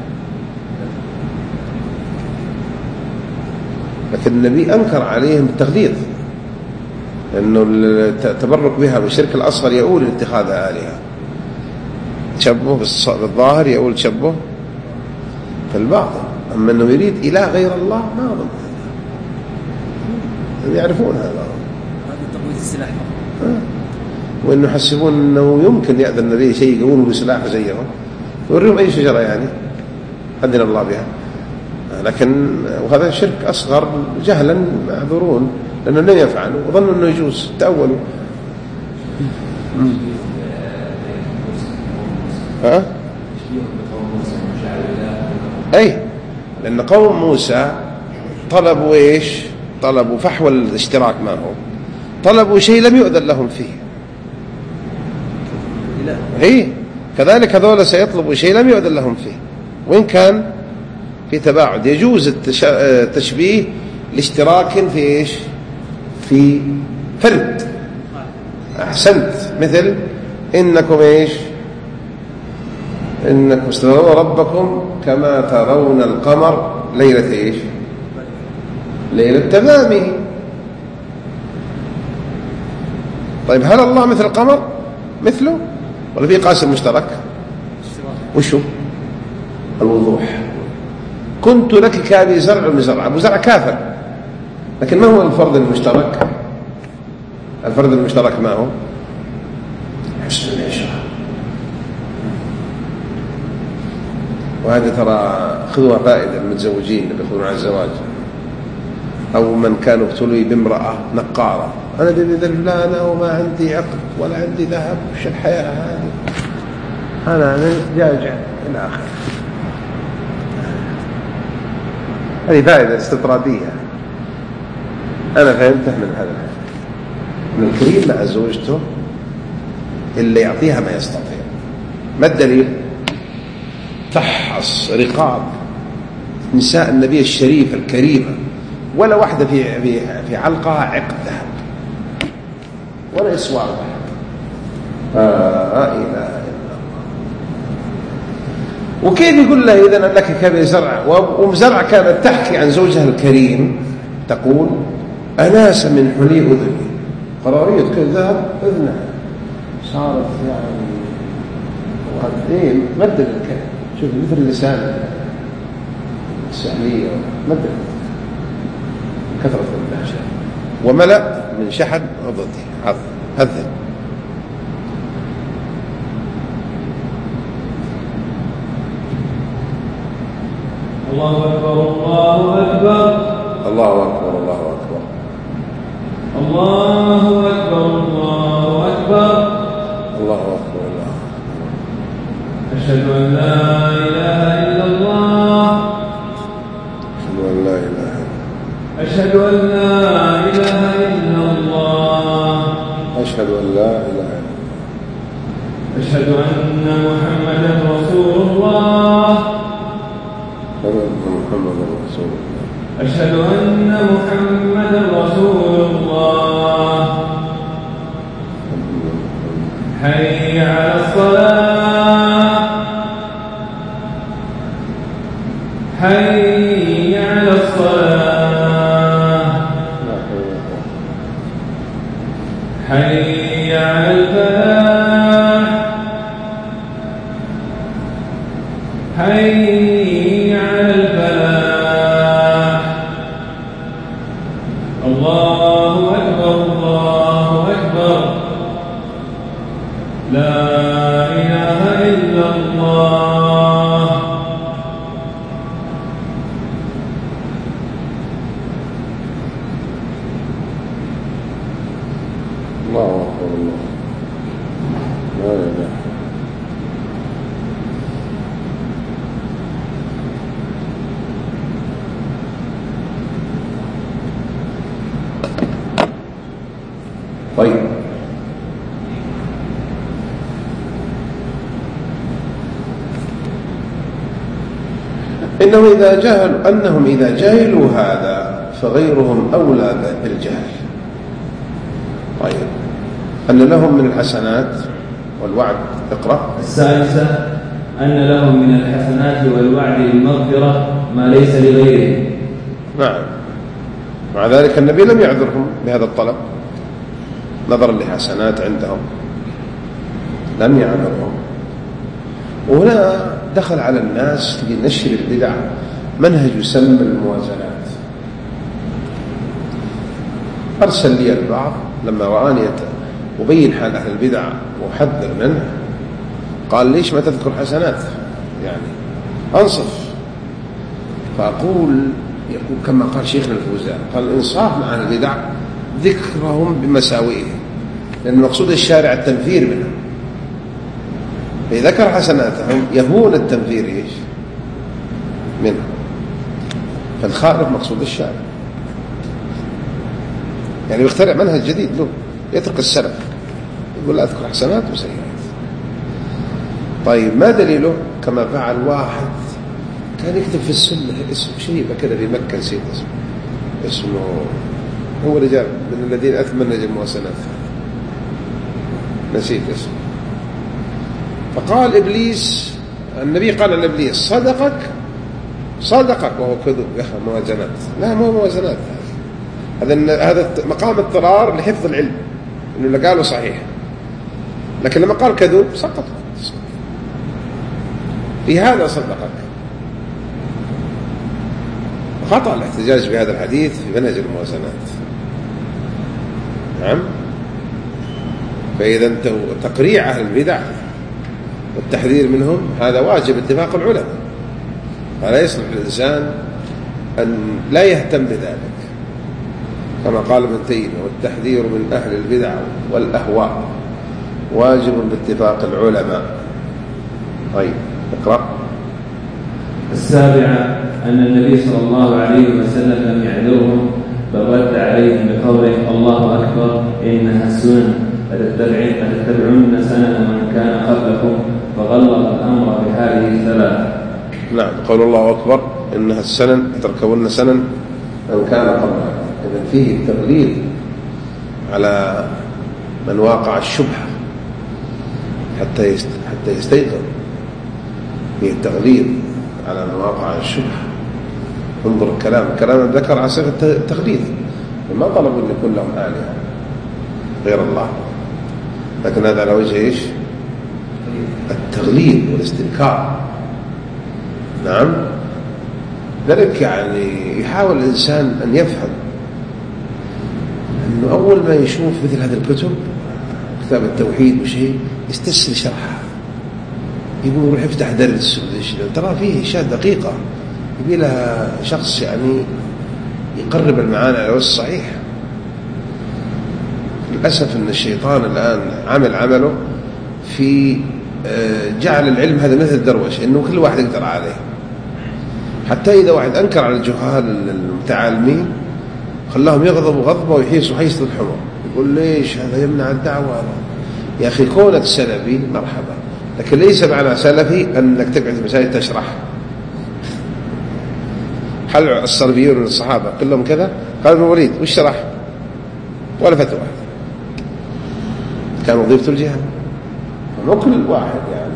لكن النبي أنكر عليهم التغليظ، لأنه التبرك بها بالشرك الأصغر يقول اتخاذها آلهة، تشبه بالظاهر يقول تشبه في الباطن. أما أنه يريد إله غير الله ما أظن يعرفون هذا تقوية السلاح، وإنه يحسبون أنه يمكن يأذن النبي شيء يقولوا بسلاح زيهم ويوريهم أي شجرة يعني أذن الله بها. لكن وهذا شرك أصغر جهلا معذورون، لأنه لم يفعلوا وظنوا أنه يجوز، تأولوا. أي لأن قوم موسى طلبوا إيش؟ طلبوا فحوى الاشتراك معهم، طلبوا شيء لم يؤذن لهم فيه. كذلك هذول سيطلبوا شيء لم يؤذن لهم فيه، وإن كان في تباعد. يجوز التشبيه لاشتراك في إيش؟ في فرد. أحسنت. مثل إنكم إيش؟ إنكم سترون ربكم كما ترون القمر ليلة إيش؟ ليلة تمامه. طيب هل الله مثل القمر مثله ولا في قاسم مشترك؟ وشو الوضوح؟ كنت لك كأبي زرع ومزرع. أبو زرع كافر، لكن ما هو الفرد المشترك؟ الفرد المشترك ما هو؟ حسن العشرة. وهذا ترى خذوها فائدة المتزوجين اللي بيأخذون على الزواج، أو من كانوا ابتلوا بامرأة نقارة، أنا ذلانة وما عندي عقد ولا عندي ذهب، وش الحياة هذه، أنا جاجع إلى آخره. هذه فائدة استطرادية أنا فهمتها من هذا من الكريم مع زوجته اللي يعطيها ما يستطيع. ما الدليل؟ فحص رقاب نساء النبي الشريف الكريمة، ولا واحدة في علقها عقد ذهب ولا إسوار ذهب. لا إله إلا الله. وكيف يقول له إذن لك كأبي زرع؟ وزرع كانت تحكي عن زوجها الكريم تقول أناس من حلي أذني، قراريط كذاب أذنها صارت يعني وهذين مدد الكلام. شوف مثل اللسان السحلية مدد كثرة البهجة وملأ من شحن عضدي هذا. الله أكبر الله أكبر الله أكبر الله أكبر الله أكبر الله أكبر الله أكبر الله. أشهد أن لا إله إلا الله أشهد أن لا إله إلا الله أشهد أن لا إله إلا الله أشهد أن لا إله إلا الله أشهد أن محمدا رسول الله أشهد أن محمدا رسول الله. حي على الصلاة حي على الصلاة حي على الفلاح حي على الفلاح. الله أكبر الله أكبر لا إله إلا الله. الله أكبر الله لا إله. طيب أنهم إذا جهلوا هذا فغيرهم أولى بالجهل. طيب أن لهم من الحسنات والوعد. اقرأ. السادسة أن لهم من الحسنات والوعد المغفرة ما ليس لغيرهم. نعم. مع ذلك النبي لم يعذرهم بهذا الطلب نظرا لحسنات عندهم، لم يعذرهم. وهنا دخل على الناس في نشر البدع منهج يسمى الموازنات. أرسل لي البعض لما رآني أبين حال أهل البدع وحذر منه، قال ليش ما تذكر حسنات؟ يعني أنصف. فأقول يقول كما قال شيخنا الفوزان، قال الإنصاف مع أهل البدع ذكرهم بمساوئهم، لأن المقصود الشارع التنفير منهم، فإذا ذكر حسناتهم يهون التنفير إيش منهم، فالخالف مقصود الشارع. يعني يخترع منهج جديد له، يترك السلف يقول لا أذكر حسنات وسيئات. طيب ما دليله؟ كما فعل واحد كان يكتب في السنة اسم شيبة كذا في مكة، نسيت اسمه هو رجال من الذين أثمن منهج الموازنات، نسيت اسمه. فقال إبليس النبي قال لإبليس صدقك وهو كذب. يا أخي موازنات، لا مو موازنات، هذا مقام اضطرار لحفظ العلم، إنه اللي قاله صحيح، لكن لما قال كذب سقط. في هذا صدقك. خطأ الاحتجاج بهذا الحديث في منهج الموازنات. نعم. فإذا تقريع أهل البدع والتحذير منهم هذا واجب اتفاق العلماء، فلا يصلح للإنسان أن لا يهتم بذلك، كما قال ابن تيمية: والتحذير من أهل البدع والأهواء واجب باتفاق العلماء. طيب اقرأ. السابعة أن النبي صلى الله عليه وسلم لم يعذرهم، بل رد عليهم بقوله: الله أكبر، إنها السنن، فتتبعن سنن من كان قبلكم، فغلظ الأمر بهذه الثلاث. نعم، قول الله أكبر إنها السنن تركبن سنن من كان قبلكم. إذن فيه التغليظ على من واقع الشبهة حتى يستيقظ، فيه التغليظ على من واقع الشبهة. انظر كلام الذكر على صفة التغليظ، ما طلبوا أن يكون لهم آلهة غير الله، لكن هذا على وجه إيش؟ التغليظ والاستنكار. نعم. ذلك يعني يحاول الإنسان أن يفهم أنه أول ما يشوف مثل هذه الكتب، كتاب التوحيد وشيء، يستسهل شرحها، يقول يروح يفتح درس، ترى فيه أشياء دقيقة يبي لها شخص يعني يقرب المعاني على وجه الصحيح. للأسف أن الشيطان الآن عمله في جعل العلم هذا مثل الدروشة، إنه كل واحد يقدر عليه. حتى إذا واحد أنكر على الجهال المتعالمين خلاهم يغضبوا غضبة ويحيصوا حيص الحمر، يقول ليش هذا يمنع الدعوة؟ يا أخي كونك سلفي مرحبا، لكن ليس معنى سلفي أنك تقعد في المساجد تشرح. هل الصلبيون من الصحابة كلهم كذا؟ قال ابن الوليد: وش شرح؟ ولا فتوى. كان وظيفة الجهاد. مو كل واحد يعني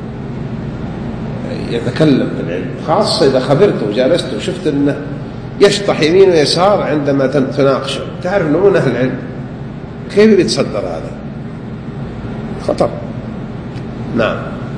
يتكلم في العلم، خاصة إذا خبرته وجالسته وشفت أنه يشطح يمين ويسار عندما تناقشه، تعرف أنه من أهل العلم، كيف بيتصدر هذا؟ خطر. نعم.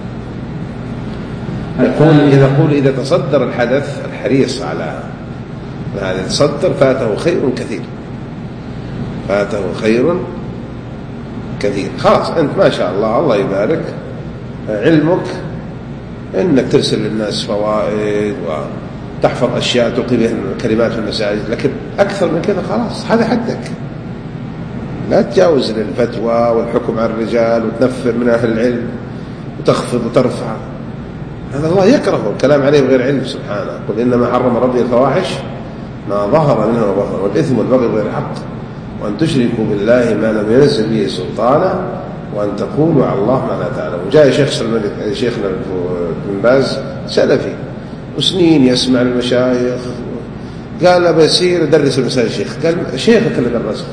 يقول إذا تصدر الحدث الحريص على هذا يتصدر فاته خير كثير، فاته خير كثير. خلاص أنت ما شاء الله، الله يبارك، علمك إنك ترسل للناس فوائد وتحفظ أشياء تلقي بها كلمات في المساجد، لكن أكثر من كذا خلاص هذا حدك. لا تجاوز للفتوى والحكم على الرجال وتنفر من أهل العلم وتخفض وترفع، هذا الله يكره الكلام عليه بغير علم سبحانه. قل إنما حرم ربي الفواحش ما ظهر منها وبطن والإثم والبغي بغير حق وأن تشركوا بالله ما لم ينزل به سلطانا وأن تقولوا على الله ما لا تعلمون. جاء شيخنا بن باز سلفي وسنين يسمع المشايخ، قال بسير أدرس المساجد. الشيخ قال: شيخك اللي درسك،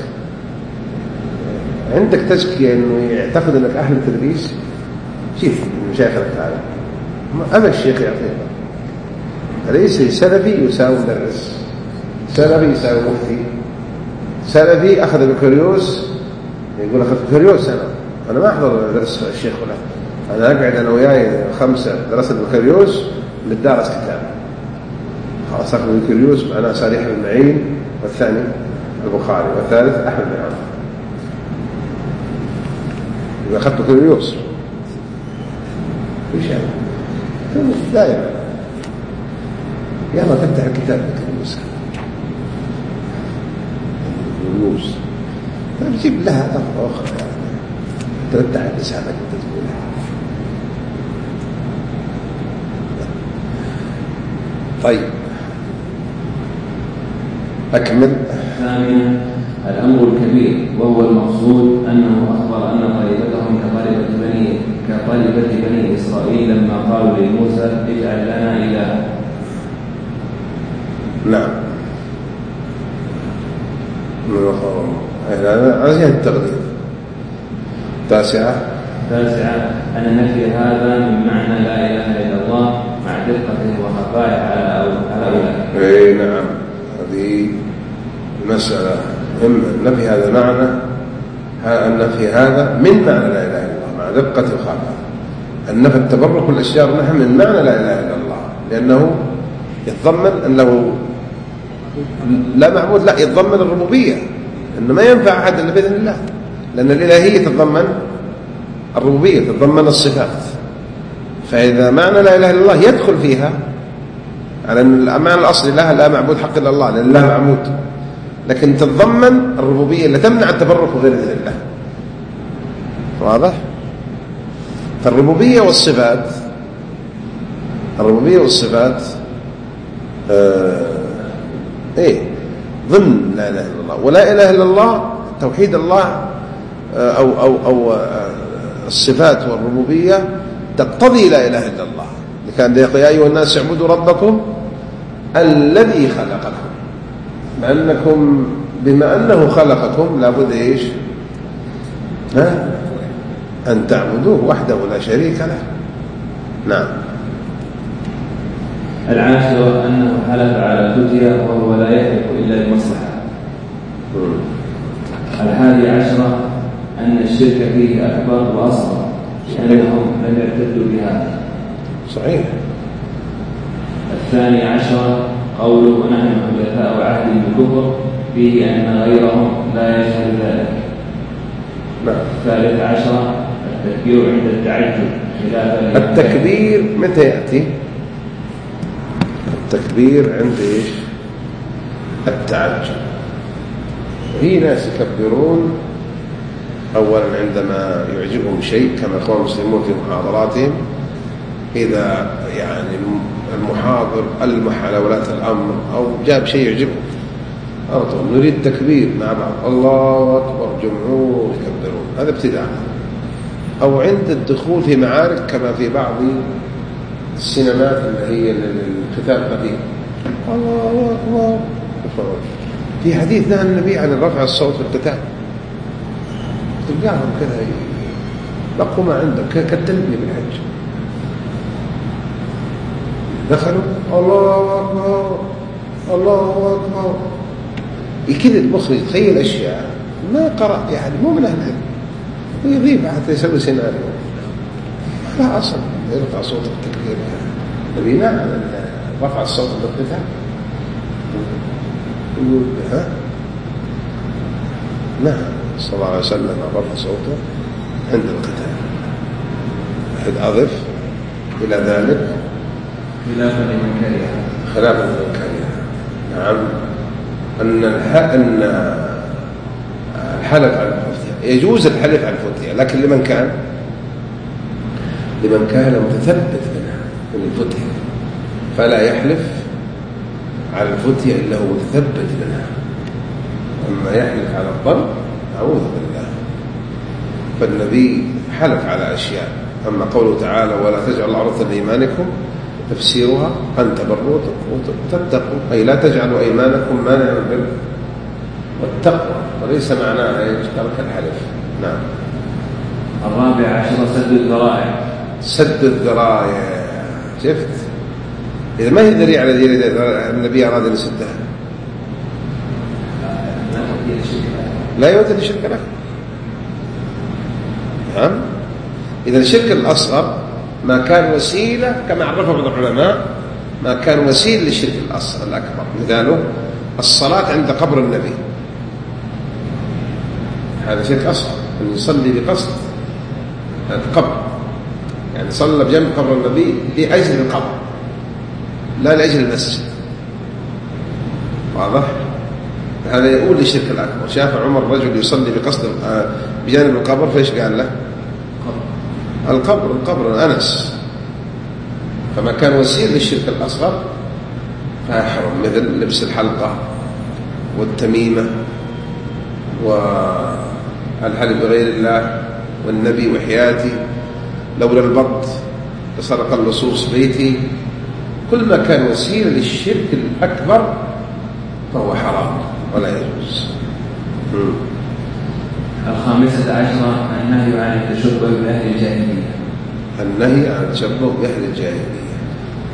عندك تزكية إنه يعتقد أنك أهل التدريس؟ شوف المشايخ تعالى، أما الشيخ يعطيك، أليس سلفي يساوي مدرس، سلفي يساوي مفتي، سلفي أخذ بكالوريوس، يقول أخذ بكالوريوس أنا ما أحضر درس الشيخ ولا أنا أقعد أنا وياي 5 درست بكالوريوس نتدارس كتاب. خلاص أخذ بكالوريوس أنا صالح بن معين، والثاني البخاري، والثالث أحمد بن عمرو. إذا أخذت بكالوريوس وش يعني؟ دائما يلا تفتح الكتاب بكالوريوس بكالوريوس، تجيب لها طريقة أخرى يعني تفتح لسانك أنت تقولها. طيب أكمل. ثامنا الأمر الكبير، وهو المقصود أنه أخبر أن طريقتهم كطريقة بني إسرائيل لما قالوا لموسى: اجعل لنا إلها. نعم. هذه التغليظ. تاسعة أن نفي هذا من معنى لا إله إلا الله الله مع دقته وخفائه على أولئك. أي نعم، هذه المسألة مهمة. النفي هذا معنى، النفي هذا من معنى لا إله إلا الله مع دقته وخفائه. النفي التبرك والأشجار نحن من معنى لا إله إلا الله، لأنه يتضمن أنه لا معبود، لا يتضمن الربوبية، أنه ما ينفع أحد إلا بإذن الله، لأن الإلهية تتضمن الربوبية، تتضمن الصفات. فإذا معنى لا إله إلا الله يدخل فيها على أن المعنى الأصلي لها لا معبود حق إلا الله، لأن الله معبود، لكن تتضمن الربوبية اللي تمنع التبرك بغير إذن الله. واضح؟ فالربوبية والصفات، الربوبية والصفات ضمن لا إله إلا الله. ولا إله إلا الله توحيد الله أو الصفات والربوبية تقتضي لا إله إلا الله. كان يقول يا أيها الناس اعبدوا ربكم الذي خلقكم، لأنكم بما أنه خلقكم لابد إيش؟ أن تعبدوه وحده لا شريك له. نعم. العاشرة أنه حلف على الفتية وهو لا يحلف إلا لمصلحة. 11 أن الشرك فيه أكبر وأصغر لأنهم لم يرتدوا بهذا. صحيح. 12 قوله ونحن حدثاء عهد بالكفر فيه أن غيرهم لا يشهد ذلك. 13 التكبير عند التعجب خلافا. التكبير متى يأتي؟ التكبير عند إيش؟ التعجب. في ناس يكبرون أولا عندما يعجبهم شيء، كما يقول المسلمون في محاضراتهم، إذا يعني المحاضر ألمح على ولاة الأمر أو جاب شيء يعجبهم أرطب نريد تكبير مع بعض، الله أكبر، جمهور يكبرون، هذا ابتداء. أو عند الدخول في معارك كما في بعض السينمات اللي هي القتال القديم، الله أكبر. في حديث نهى النبي عن رفع الصوت في القتال، تلقاهم كذا لقوا ما عندهم كالتلبية بالحج، دخلوا الله أكبر الله أكبر، كذا المخرج يتخيل أشياء ما قرأ، يعني مو من أهل العلم، ويضيف حتى يسوي سيناريو. لا أصل يرفع صوت التكبير النبي نهى عن رفع الصوت بالقتال، يقول نهى صلى الله عليه وسلم عن رفع صوته عند القتال. أحد أضف إلى ذلك خلافا لمن كره. خلافا لمن كره. نعم. أن الحلف على الفتية يجوز، الحلف على الفتية، لكن لمن كان متثبت منها من الفتية، فلا يحلف على الفتية إلا هو متثبت منها. أما يحلف على الظن أعوذ بالله. فالنبي حلف على أشياء. أما قوله تعالى ولا تجعلوا عرضة لإيمانكم، تفسيرها أن تبروا وتتقوا، أي لا تجعلوا أيمانكم مانعا من البر والتقوى، وليس معناها ترك الحلف. نعم. 14 سد الذرائع. سد الذرائع، شفت؟ إذا ما هي ذريعة على النبي أراد أن يسدها، لا يؤدي للشرك له. نعم. إذا الشرك الأصغر ما كان وسيلة، كما عرفه بعض العلماء، ما كان وسيلة للشرك الأصغر الأكبر، مثاله الصلاة عند قبر النبي، هذا شرك أصغر، أن يصلي بقصد القبر، يعني صلى بجنب قبر النبي لأجل القبر لا لأجل المسجد. واضح؟ هذا يقول للشرك الأكبر. شاف عمر رجل يصلي بقصد بجانب القبر، فإيش قال له؟ القبر أنس. فما كان وسيل للشرك الأصغر فيحرم، مثل لبس الحلقة والتميمة والحلف بغير الله والنبي وحياتي، لولا البط لسرق اللصوص بيتي. كل ما كان وسيلة للشرك الأكبر فهو حرام ولا يجوز. 15 النهي عن التشبه بأهل الجاهلية. النهي عن التشبه بأهل الجاهلية.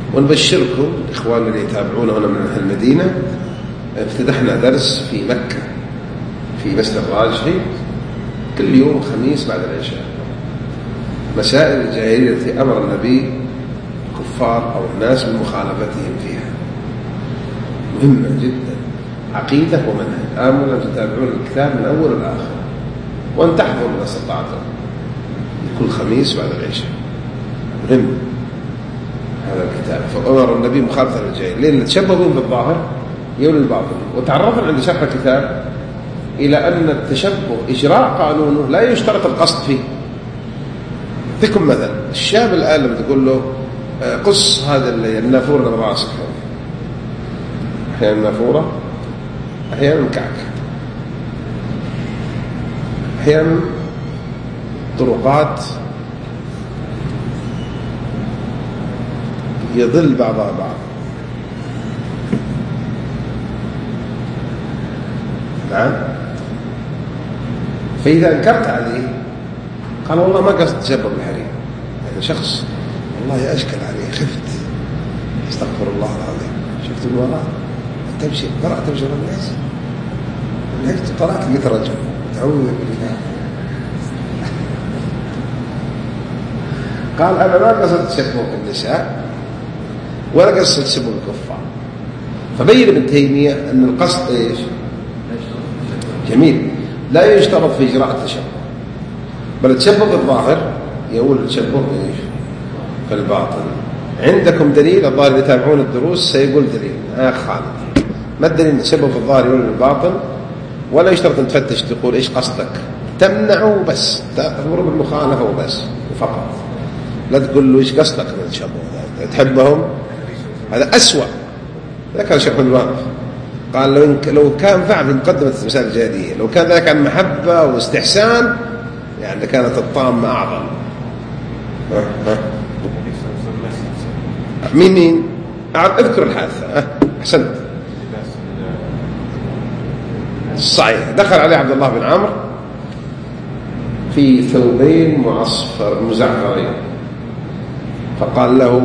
ونبشركم إخواننا اللي يتابعونا هنا من أهل المدينة، افتتحنا درس في مكة في مسجد الراجحي كل يوم خميس بعد العشاء، مسائل الجاهلية التي أمر النبي الكفار أو الناس بمخالفتهم فيها، مهمة جدا، عقيدة ومنهج. آمل أن تتابعون الكتاب من أول الآخر، وأن تحضروا ما استطعتم كل خميس بعد العشاء، مهم هذا الكتاب. فأمر النبي مخالفة الجاهلية لأن تشبهوا بالظاهر يولي الباطل. وتعرضنا عند شرح الكتاب إلى أن التشبه إجراء قانونه لا يشترط القصد فيه. أعطيكم مثل، الشاب الآن لما تقول له قص هذا النافورة من راسك، أحيانا نافورة، أحيانا كعك، أحيانا طرقات يظل بعضها بعض. نعم. فإذا أنكرت عليه قال والله ما قصد تشبه بالحريم، هذا شخص والله أشكل عليه، خفت، استغفر الله العظيم، شفت من وراء تمشي قرأت تمشي ورا الناس، لقيت طلعت لقيت رجل تعوذ بالله. قال أنا ما قصد تشبه بالنساء ولا قصد تشبه بالكفار. فبين ابن تيمية أن القصد إيش؟ جميل، لا يشترط في إجراء التشبه، بل التشبه بالظاهر يقول التشبه إيش؟ في الباطن. عندكم دليل؟ الظاهر اللي يتابعون الدروس سيقول دليل. خالد، ما الدليل؟ التشبه في الظاهر يقول بالباطن، ولا يشترط أن تفتش تقول إيش قصدك، تمنعه بس، تأمر بالمخالفة وبس وفقط، لا تقول له إيش قصدك من التشبه، تحبهم هذا أسوأ. ذكر شيخ الوهاب قال لو كان فعل في مقدمة المسائل الجاهلية، لو كان ذلك عن محبة واستحسان يعني كانت الطامة أعظم. مين اذكر الحادثة. أحسنت، صحيح. دخل عليه عبد الله بن عمرو في ثوبين مزعفرين، فقال له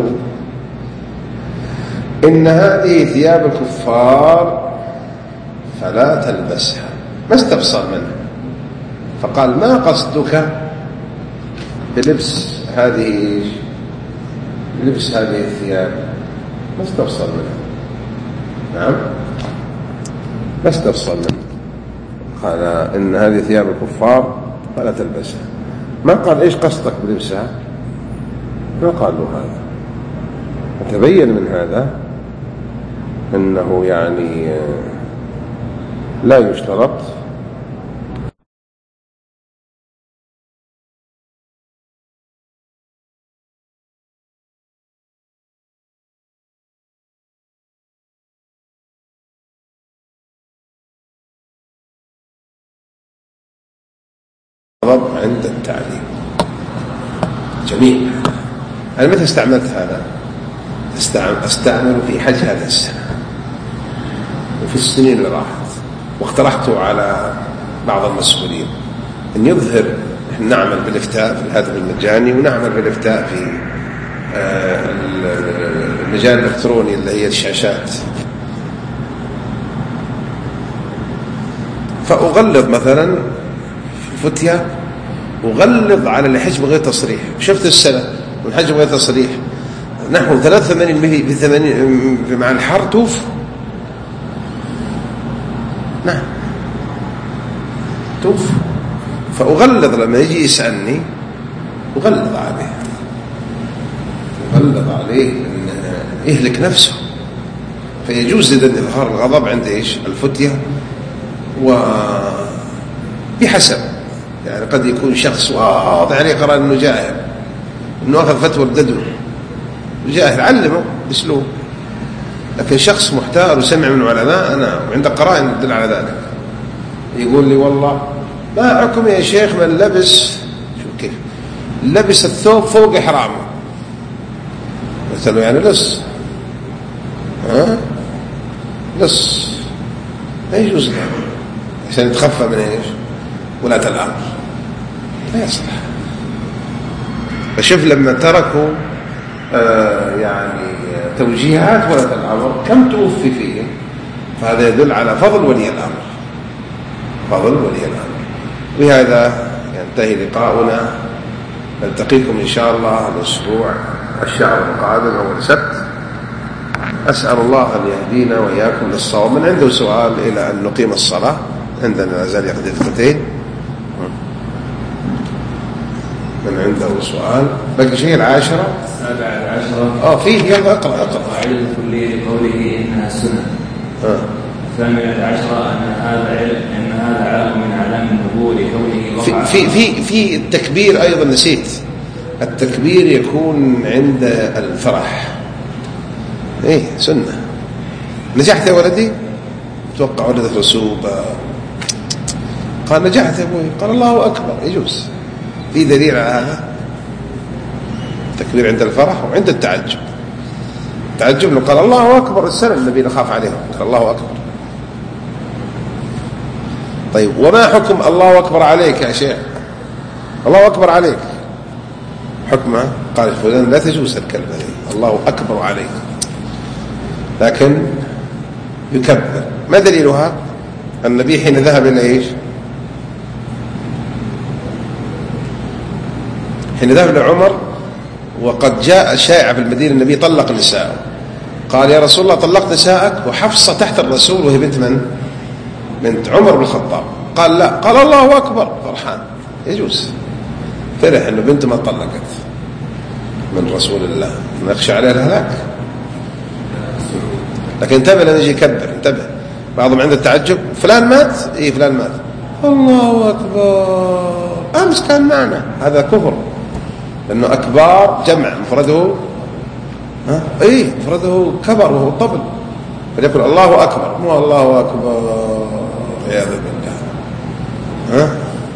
إن هذه ثياب الكفار فلا تلبسها. ما استفسر منه، فقال ما قصدك بلبس هذه الثياب؟ ما استفسر منه. نعم، ما استفسر منه، قال إن هذه ثياب الكفار فلا تلبسها. ما قال إيش قصدك بلبسها، ما قال له هذا. فتبين من هذا أنه يعني لا يشترط عند التعليم. جميل. أنا متى استعملت هذا؟ أستعمله في حج هذا السنة وفي السنين اللي راحت، واقترحته على بعض المسؤولين أن يظهر. نحن نعمل بالإفتاء في الهاتف المجاني، ونعمل بالإفتاء في المجال الإلكتروني اللي هي الشاشات، فأغلظ مثلا في فتية، أغلظ على اللي حج بغير تصريح. شفت السنة والحج بغير تصريح نحو 83 مع الحر توف. نعم توف. فأغلظ لما يجي يسألني أغلظ عليه أن يهلك نفسه. فيجوز إذن إظهار الغضب عند إيش؟ الفتية، وبحسب يعني قد يكون شخص واضح عليه قرار أنه جاهل، أنه أخذ فتوى الددو جاهل، علمه بسلوب. لكن شخص محتار وسمع من علماء أنا وعند قرائن تدل على ذلك، يقول لي والله ما حكم يا شيخ من لبس، شو كيف لبس الثوب فوق إحرامه؟ قلت له يعني لص، لص ما يجوز له عشان يتخفى من ايش؟ ولاة الأمر، لا يصلح. فشوف لما تركوا يعني التوجيهات ولاة الأمر كم توفي فيه، فهذا يدل على فضل ولي الأمر، فضل ولي الأمر. بهذا ينتهي لقاؤنا، نلتقيكم إن شاء الله الأسبوع الشهر القادم أول سبت. أسأل الله أن يهدينا وإياكم للصواب. من عنده سؤال إلى أن نقيم الصلاة؟ عندنا لا زال دقيقتين. من عنده سؤال؟ بقي شيء 10 17 فيه. يلا اقرأ. قاعدة الكلية لقوله إنها سنة. 18 أن هذا علم من أعلام النبوة لكونه وقع في التكبير أيضا نسيت. التكبير يكون عند الفرح. سنة. نجحت يا ولدي؟ توقع ولدك رسوبة، قال نجحت يا أبوي، قال الله أكبر، يجوز. في دليل على هذا التكبير عند الفرح وعند التعجب. التعجب لو قال الله أكبر السنة النبي نخاف عليهم، قال الله أكبر. طيب وما حكم الله أكبر عليك يا شيخ؟ الله أكبر عليك حكمه قال فلان لا تجوز الكلمة دي، الله أكبر عليك، لكن يكبر. ما دليلها؟ النبي حين ذهب إلى إيش؟ حين ذهب إلى عمر وقد جاء شائع في المدينة النبي طلق نساءه، قال يا رسول الله طلقت نساءك وحفصة تحت الرسول وهي بنت من؟ بنت عمر بن الخطاب. قال لا، قال الله أكبر، فرحان، يجوز. فرح أنه بنته ما طلقت من رسول الله، نخشى عليها الهلاك. لكن انتبه لأن يجي يكبر، انتبه. بعضهم عند التعجب فلان مات، فلان مات، الله أكبر، أمس كان معنا، هذا كفر، لأنه أكبار جمع، مفرده مفرده كبر وهو الطبل، فليقول الله أكبر، مو الله أكبر عياذ بالله.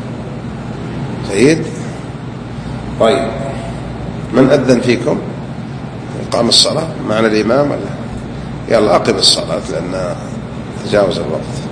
جيد. طيب من أذن فيكم؟ إقام الصلاة معنا الإمام ولا؟ يلا أقم الصلاة لأن تجاوز الوقت.